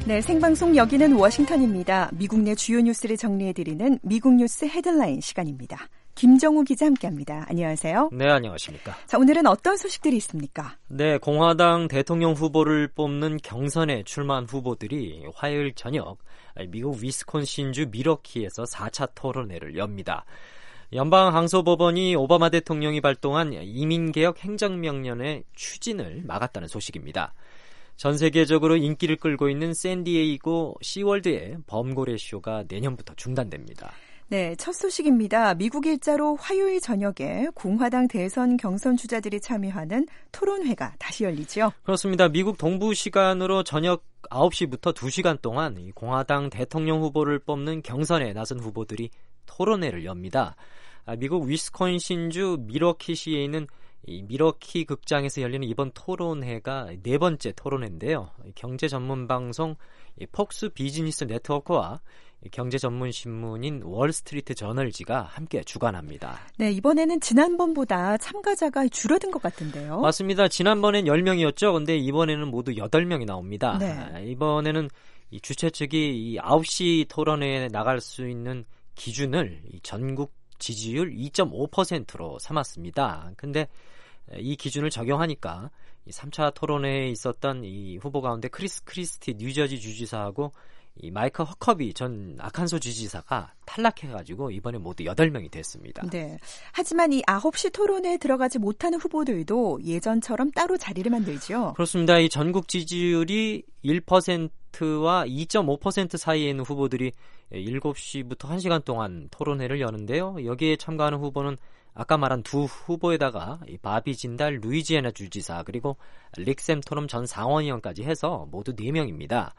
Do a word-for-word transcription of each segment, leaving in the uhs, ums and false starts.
네, 생방송 여기는 워싱턴입니다. 미국 내 주요 뉴스를 정리해드리는 미국 뉴스 헤드라인 시간입니다. 김정우 기자 함께합니다. 안녕하세요. 네, 안녕하십니까. 자, 오늘은 어떤 소식들이 있습니까? 네, 공화당 대통령 후보를 뽑는 경선에 출마한 후보들이 화요일 저녁 미국 위스콘신주 미러키에서 사 차 토론회를 엽니다. 연방항소법원이 오바마 대통령이 발동한 이민개혁 행정명령의 추진을 막았다는 소식입니다. 전 세계적으로 인기를 끌고 있는 샌디에이고 시월드의 범고래 쇼가 내년부터 중단됩니다. 네, 첫 소식입니다. 미국 일자로 화요일 저녁에 공화당 대선 경선 주자들이 참여하는 토론회가 다시 열리죠. 그렇습니다. 미국 동부 시간으로 저녁 아홉 시부터 두 시간 동안 공화당 대통령 후보를 뽑는 경선에 나선 후보들이 토론회를 엽니다. 미국 위스콘신주 미러키시에 있는 이 미러키 극장에서 열리는 이번 토론회가 네 번째 토론회인데요. 경제 전문 방송 폭스 비즈니스 네트워크와 경제 전문 신문인 월스트리트 저널지가 함께 주관합니다. 네, 이번에는 지난번보다 참가자가 줄어든 것 같은데요. 맞습니다. 지난번엔 열 명이었죠. 근데 이번에는 모두 여덟 명이 나옵니다. 네. 이번에는 이 주최 측이 이 아홉 시 토론회에 나갈 수 있는 기준을 이 전국 지지율 이 점 오 퍼센트로 삼았습니다. 근데 이 기준을 적용하니까 이 삼 차 토론회에 있었던 이 후보 가운데 크리스 크리스티 뉴저지 주지사하고 이 마이크 허커비 전 아칸소 주지사가 탈락해가지고 이번에 모두 여덟 명이 됐습니다. 네. 하지만 이 아홉 시 토론회에 들어가지 못하는 후보들도 예전처럼 따로 자리를 만들죠. 그렇습니다. 이 전국 지지율이 일 퍼센트와 이 점 오 퍼센트 사이에 있는 후보들이 일곱 시부터 한 시간 동안 토론회를 여는데요. 여기에 참가하는 후보는 아까 말한 두 후보에다가 이 바비 진달 루이지애나 주지사 그리고 릭 샘토럼 전 상원의원까지 해서 모두 네 명입니다.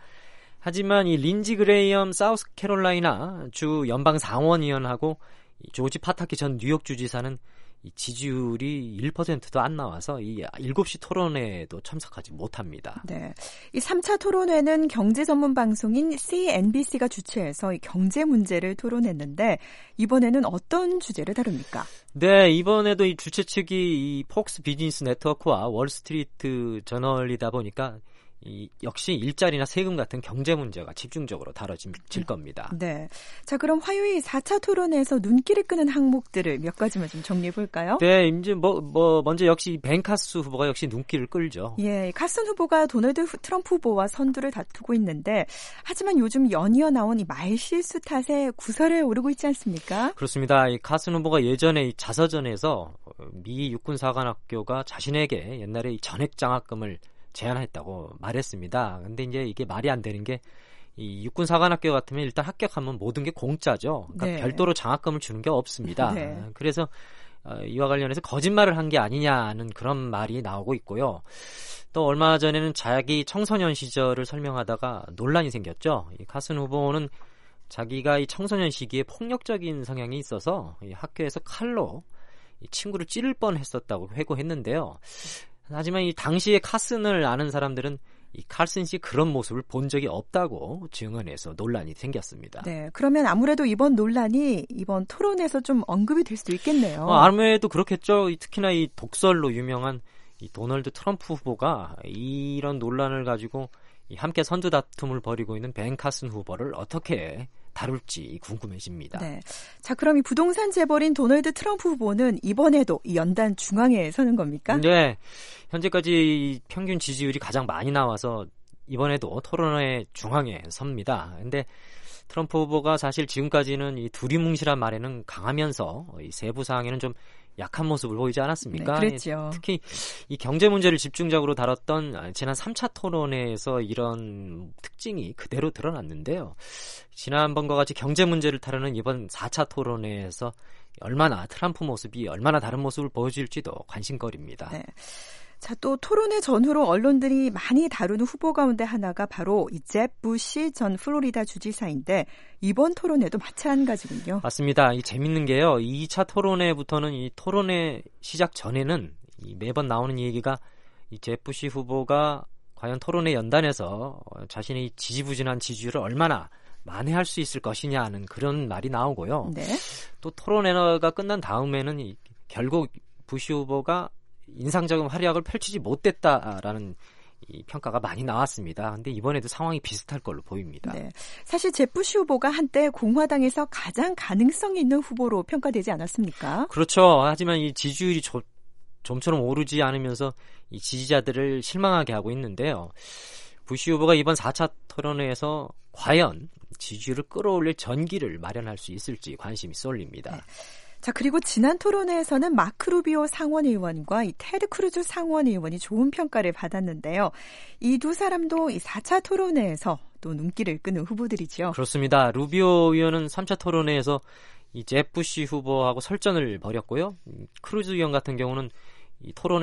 하지만 이 린지 그레이엄 사우스캐롤라이나 주 연방 상원의원하고 이 조지 파타키 전 뉴욕 주지사는 이 지지율이 일 퍼센트도 안 나와서 이 일곱 시 토론회에도 참석하지 못합니다. 네, 이 삼 차 토론회는 경제 전문 방송인 씨엔비씨가 주최해서 이 경제 문제를 토론했는데 이번에는 어떤 주제를 다룹니까? 네, 이번에도 이 주최 측이 이 폭스 비즈니스 네트워크와 월스트리트 저널이다 보니까 이 역시 일자리나 세금 같은 경제 문제가 집중적으로 다뤄질 겁니다. 네. 자, 그럼 화요일 사 차 토론회에서 눈길을 끄는 항목들을 몇 가지만 좀 정리해 볼까요? 네, 이제 뭐, 뭐 먼저 역시 벤 카스 후보가 역시 눈길을 끌죠. 예, 카슨 후보가 도널드 트럼프 후보와 선두를 다투고 있는데 하지만 요즘 연이어 나온 이 말실수 탓에 구설에 오르고 있지 않습니까? 그렇습니다. 이 카슨 후보가 예전에 이 자서전에서 미 육군사관학교가 자신에게 옛날에 이 전액 장학금을 제안했다고 말했습니다. 근데 이제 이게 말이 안 되는 게 이 육군사관학교 같으면 일단 합격하면 모든 게 공짜죠. 그러니까 네. 별도로 장학금을 주는 게 없습니다. 네. 그래서 이와 관련해서 거짓말을 한 게 아니냐는 그런 말이 나오고 있고요. 또 얼마 전에는 자기 청소년 시절을 설명하다가 논란이 생겼죠. 이 카슨 후보는 자기가 이 청소년 시기에 폭력적인 성향이 있어서 이 학교에서 칼로 이 친구를 찌를 뻔했었다고 회고했는데요. 하지만 이 당시에 카슨을 아는 사람들은 이 칼슨 씨 그런 모습을 본 적이 없다고 증언해서 논란이 생겼습니다. 네, 그러면 아무래도 이번 논란이 이번 토론에서 좀 언급이 될 수도 있겠네요. 어, 아무래도 그렇겠죠. 특히나 이 독설로 유명한 이 도널드 트럼프 후보가 이런 논란을 가지고 이 함께 선두 다툼을 벌이고 있는 벤 카슨 후보를 어떻게 다룰지 궁금해집니다. 네. 자, 그럼 이 부동산 재벌인 도널드 트럼프 후보는 이번에도 이 연단 중앙에 서는 겁니까? 네. 현재까지 평균 지지율이 가장 많이 나와서 이번에도 토론회 중앙에 섭니다. 근데 트럼프 후보가 사실 지금까지는 이 두리뭉실한 말에는 강하면서 이 세부 사항에는 좀 약한 모습을 보이지 않았습니까? 네, 그랬죠. 특히 이 경제 문제를 집중적으로 다뤘던 지난 삼 차 토론회에서 이런 특징이 그대로 드러났는데요. 지난번과 같이 경제 문제를 다루는 이번 사 차 토론회에서 얼마나 트럼프 모습이 얼마나 다른 모습을 보여줄지도 관심거리입니다. 네. 자, 또 토론회 전후로 언론들이 많이 다루는 후보 가운데 하나가 바로 이 잽 부시 전 플로리다 주지사인데 이번 토론회도 마찬가지군요. 맞습니다. 이 재밌는 게요. 이 차 토론회부터는 이 토론회 시작 전에는 이 매번 나오는 얘기가 이 잽 부시 후보가 과연 토론회 연단에서 자신의 지지부진한 지지율을 얼마나 만회할 수 있을 것이냐는 그런 말이 나오고요. 네. 또 토론회가 끝난 다음에는 이, 결국 부시 후보가 인상적인 활약을 펼치지 못했다라는 이 평가가 많이 나왔습니다. 근데 이번에도 상황이 비슷할 걸로 보입니다. 네. 사실 잽 부시 후보가 한때 공화당에서 가장 가능성이 있는 후보로 평가되지 않았습니까? 그렇죠. 하지만 이 지지율이 조, 좀처럼 오르지 않으면서 이 지지자들을 실망하게 하고 있는데요. 부시 후보가 이번 사 차 토론회에서 과연 지지율을 끌어올릴 전기를 마련할 수 있을지 관심이 쏠립니다. 네. 자, 그리고 지난 토론회에서는 마크 루비오 상원의원과 이 테드 크루즈 상원의원이 좋은 평가를 받았는데요. 이 두 사람도 이 사 차 토론회에서 또 눈길을 끄는 후보들이죠. 그렇습니다. 루비오 의원은 삼 차 토론회에서 이 잽 부시 후보하고 설전을 벌였고요. 크루즈 의원 같은 경우는 이 토론회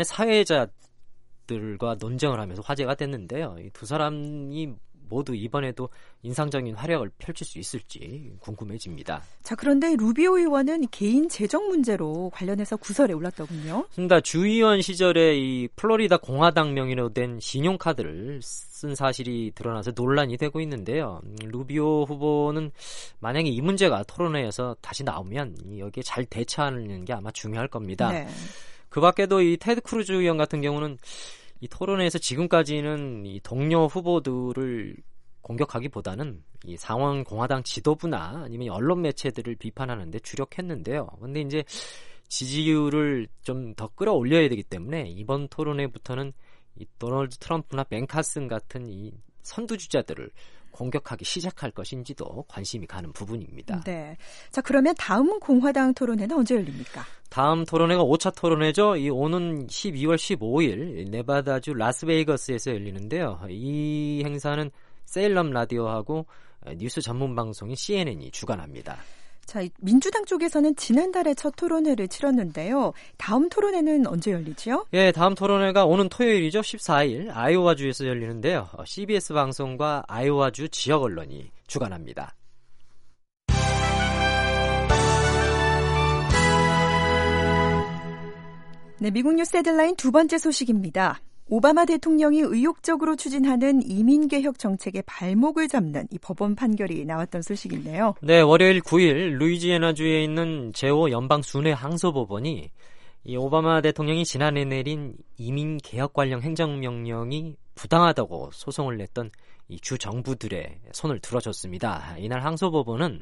사회자들과 논쟁을 하면서 화제가 됐는데요. 이 두 사람이 모두 이번에도 인상적인 활약을 펼칠 수 있을지 궁금해집니다. 자, 그런데 루비오 의원은 개인 재정 문제로 관련해서 구설에 올랐더군요. 그렇습니다. 주의원 시절에 이 플로리다 공화당 명의로 된 신용카드를 쓴 사실이 드러나서 논란이 되고 있는데요. 루비오 후보는 만약에 이 문제가 토론회에서 다시 나오면 여기에 잘 대처하는 게 아마 중요할 겁니다. 네. 그 밖에도 이 테드 크루즈 의원 같은 경우는 이 토론회에서 지금까지는 이 동료 후보들을 공격하기보다는 이 상원 공화당 지도부나 아니면 언론 매체들을 비판하는 데 주력했는데요. 근데 이제 지지율을 좀 더 끌어올려야 되기 때문에 이번 토론회부터는 이 도널드 트럼프나 벤 카슨 같은 이 선두주자들을 공격하기 시작할 것인지도 관심이 가는 부분입니다. 네. 자, 그러면 다음 공화당 토론회는 언제 열립니까? 다음 토론회가 오 차 토론회죠. 이 오는 십이월 십오일 네바다주 라스베이거스에서 열리는데요. 이 행사는 세일럼 라디오하고 뉴스 전문 방송인 씨엔엔이 주관합니다. 자, 민주당 쪽에서는 지난달에 첫 토론회를 치렀는데요. 다음 토론회는 언제 열리죠? 예, 다음 토론회가 오는 토요일이죠. 십사일 아이오와주에서 열리는데요. 씨비에스 방송과 아이오와주 지역 언론이 주관합니다. 네, 미국 뉴스 헤드라인 두 번째 소식입니다. 오바마 대통령이 의욕적으로 추진하는 이민개혁 정책의 발목을 잡는 이 법원 판결이 나왔던 소식인데요. 네, 월요일 구일 루이지애나주에 있는 제오 연방 순회 항소법원이 이 오바마 대통령이 지난해 내린 이민개혁 관련 행정명령이 부당하다고 소송을 냈던 이 주 정부들의 손을 들어줬습니다. 이날 항소법원은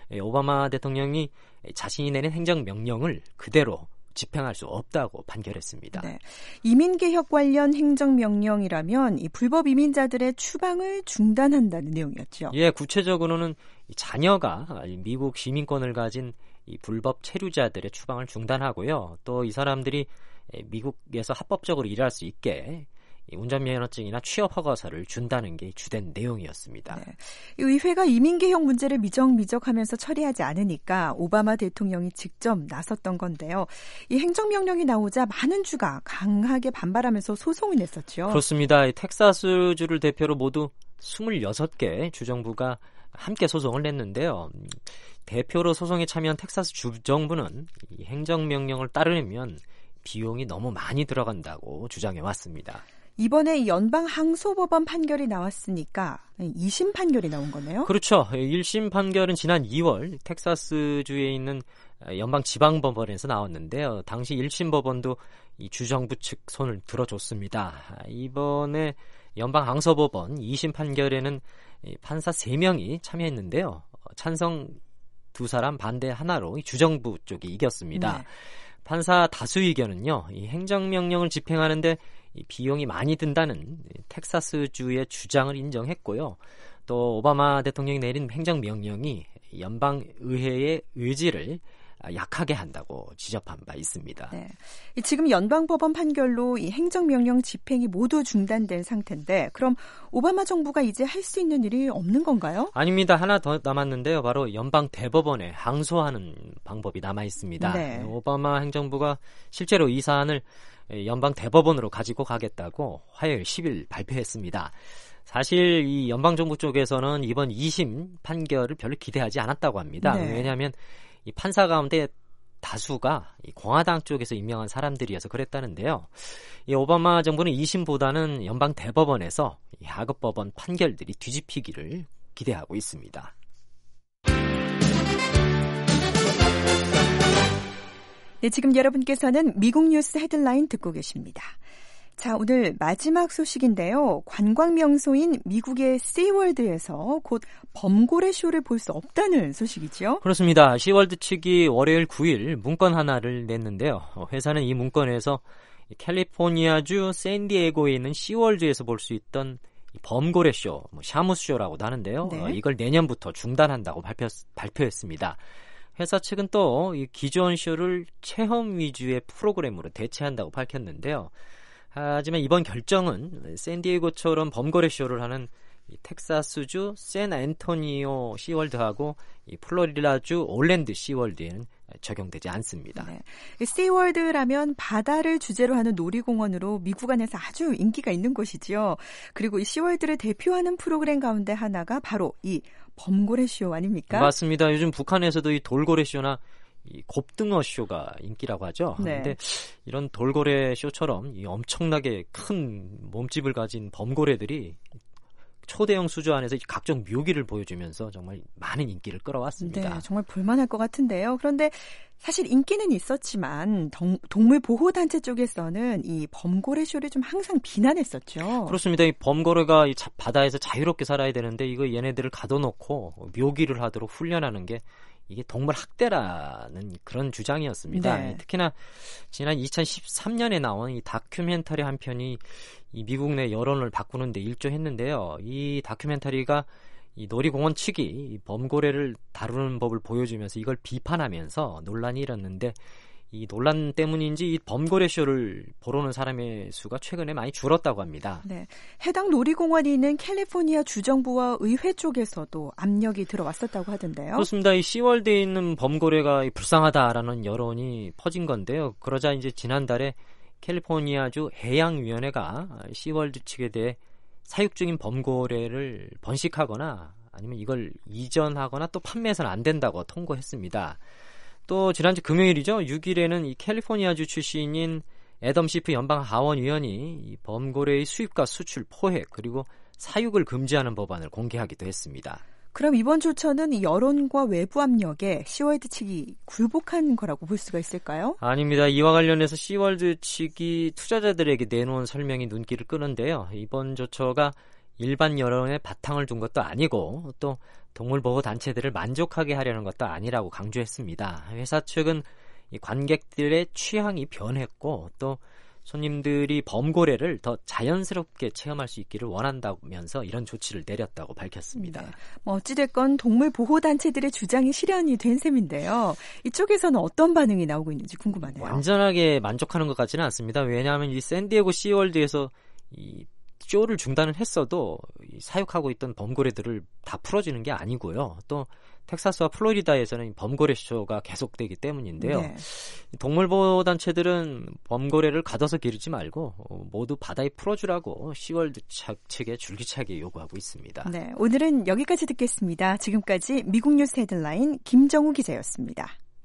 오바마 대통령이 자신이 내린 행정명령을 그대로 집행할 수 없다고 판결했습니다. 네. 이민개혁 관련 행정명령이라면 이 불법 이민자들의 추방을 중단한다는 내용이었죠. 예, 구체적으로는 자녀가 미국 시민권을 가진 이 불법 체류자들의 추방을 중단하고요. 또 이 사람들이 미국에서 합법적으로 일할 수 있게 운전면허증이나 취업허가서를 준다는 게 주된 내용이었습니다. 네. 의회가 이민개혁 문제를 미적미적하면서 처리하지 않으니까 오바마 대통령이 직접 나섰던 건데요. 이 행정명령이 나오자 많은 주가 강하게 반발하면서 소송을 냈었죠. 그렇습니다. 텍사스주를 대표로 모두 스물여섯 개 주정부가 함께 소송을 냈는데요. 대표로 소송에 참여한 텍사스 주정부는 이 행정명령을 따르려면 비용이 너무 많이 들어간다고 주장해 왔습니다. 이번에 연방 항소법원 판결이 나왔으니까 이심 판결이 나온 거네요? 그렇죠. 일심 판결은 지난 이월 텍사스주에 있는 연방 지방법원에서 나왔는데요. 당시 일심 법원도 이 주정부 측 손을 들어줬습니다. 이번에 연방 항소법원 이심 판결에는 판사 세 명이 참여했는데요. 찬성 두 사람, 반대 하나로 주정부 쪽이 이겼습니다. 네. 판사 다수 의견은요, 이 행정명령을 집행하는데 이 비용이 많이 든다는 텍사스주의 주장을 인정했고요. 또 오바마 대통령이 내린 행정명령이 연방의회의 의지를 약하게 한다고 지적한 바 있습니다. 네. 지금 연방법원 판결로 이 행정명령 집행이 모두 중단된 상태인데 그럼 오바마 정부가 이제 할 수 있는 일이 없는 건가요? 아닙니다. 하나 더 남았는데요. 바로 연방대법원에 항소하는 방법이 남아 있습니다. 네. 오바마 행정부가 실제로 이 사안을 연방대법원으로 가지고 가겠다고 화요일 십일 발표했습니다. 사실 이 연방정부 쪽에서는 이번 이심 판결을 별로 기대하지 않았다고 합니다. 네. 왜냐하면 이 판사 가운데 다수가 이 공화당 쪽에서 임명한 사람들이어서 그랬다는데요. 이 오바마 정부는 이심보다는 연방 대법원에서 이 하급법원 판결들이 뒤집히기를 기대하고 있습니다. 네, 지금 여러분께서는 미국 뉴스 헤드라인 듣고 계십니다. 자, 오늘 마지막 소식인데요. 관광 명소인 미국의 시월드에서 곧 범고래 쇼를 볼 수 없다는 소식이죠. 그렇습니다. 시월드 측이 월요일 구 일 문건 하나를 냈는데요. 회사는 이 문건에서 캘리포니아주 샌디에고에 있는 시월드에서 볼 수 있던 범고래 쇼, 뭐 샤무쇼라고도 하는데요. 네. 어, 이걸 내년부터 중단한다고 발표, 발표했습니다. 회사 측은 또 이 기존 쇼를 체험 위주의 프로그램으로 대체한다고 밝혔는데요. 하지만 이번 결정은 샌디에고처럼 범고래 쇼를 하는 이 텍사스주 샌앤토니오 시월드하고 이 플로리다주 올랜드 시월드에는 적용되지 않습니다. 네. 시월드라면 바다를 주제로 하는 놀이공원으로 미국 안에서 아주 인기가 있는 곳이죠. 그리고 이 시월드를 대표하는 프로그램 가운데 하나가 바로 이 범고래 쇼 아닙니까? 맞습니다. 요즘 북한에서도 이 돌고래 쇼나 이 곱등어 쇼가 인기라고 하죠. 그런데 네. 이런 돌고래 쇼처럼 이 엄청나게 큰 몸집을 가진 범고래들이 초대형 수조 안에서 각종 묘기를 보여주면서 정말 많은 인기를 끌어왔습니다. 네, 정말 볼만할 것 같은데요. 그런데 사실 인기는 있었지만 동, 동물보호단체 쪽에서는 이 범고래 쇼를 좀 항상 비난했었죠. 그렇습니다. 이 범고래가 이 바다에서 자유롭게 살아야 되는데 이거 얘네들을 가둬놓고 묘기를 하도록 훈련하는 게 이게 동물 학대라는 그런 주장이었습니다. 네. 특히나 지난 이천십삼 년에 나온 이 다큐멘터리 한 편이 이 미국 내 여론을 바꾸는 데 일조했는데요. 이 다큐멘터리가 이 놀이공원 측이 이 범고래를 다루는 법을 보여주면서 이걸 비판하면서 논란이 일었는데 이 논란 때문인지 이 범고래 쇼를 보러 오는 사람의 수가 최근에 많이 줄었다고 합니다. 네, 해당 놀이공원이 있는 캘리포니아 주정부와 의회 쪽에서도 압력이 들어왔었다고 하던데요. 그렇습니다. 이 시월드에 있는 범고래가 불쌍하다라는 여론이 퍼진 건데요. 그러자 이제 지난달에 캘리포니아주 해양위원회가 시월드 측에 대해 사육 중인 범고래를 번식하거나 아니면 이걸 이전하거나 또 판매해서는 안 된다고 통고했습니다. 또 지난주 금요일이죠. 육 일에는 이 캘리포니아주 출신인 애덤 시프 연방 하원의원이 이 범고래의 수입과 수출, 포획 그리고 사육을 금지하는 법안을 공개하기도 했습니다. 그럼 이번 조처는 이 여론과 외부 압력에 시월드 측이 굴복한 거라고 볼 수가 있을까요? 아닙니다. 이와 관련해서 시월드 측이 투자자들에게 내놓은 설명이 눈길을 끄는데요. 이번 조처가 일반 여론에 바탕을 둔 것도 아니고 또 동물보호단체들을 만족하게 하려는 것도 아니라고 강조했습니다. 회사 측은 이 관객들의 취향이 변했고 또 손님들이 범고래를 더 자연스럽게 체험할 수 있기를 원한다면서 이런 조치를 내렸다고 밝혔습니다. 네. 뭐 어찌됐건 동물보호단체들의 주장이 실현이 된 셈인데요. 이쪽에서는 어떤 반응이 나오고 있는지 궁금하네요. 완전하게 만족하는 것 같지는 않습니다. 왜냐하면 이 샌디에고 시월드에서 이 쇼를 중단을 했어도 이 사육하고 있던 범고래들을 다 풀어주는 게 아니고요. 또 텍사스와 플로리다에서는 범고래 쇼가 계속되기 때문인데요. 네. 동물보호단체들은 범고래를 가둬서 기르지 말고 모두 바다에 풀어주라고 시월드 측에 줄기차게 요구하고 있습니다. 네, 오늘은 여기까지 듣겠습니다. 지금까지 미국 뉴스 헤드라인 김정우 기자였습니다.